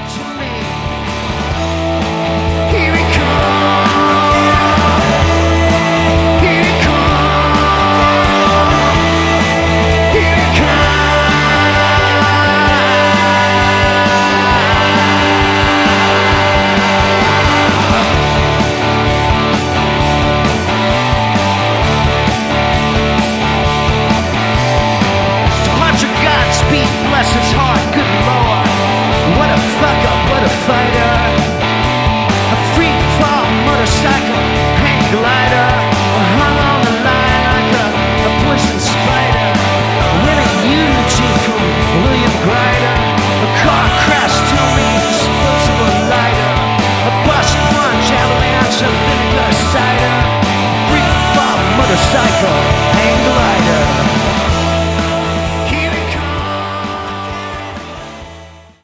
to me. Here he comes. Here he comes. Here he Godspeed, bless his heart, good lord. What a fuck up, what a fighter. A free fall motorcycle, hang glider, hung on the line like a poison spider. Winning eulogy from William Greider. A car crash to me, disposable lighter. A bus plunge, avalanche of vinegar cider. Free fall motorcycle.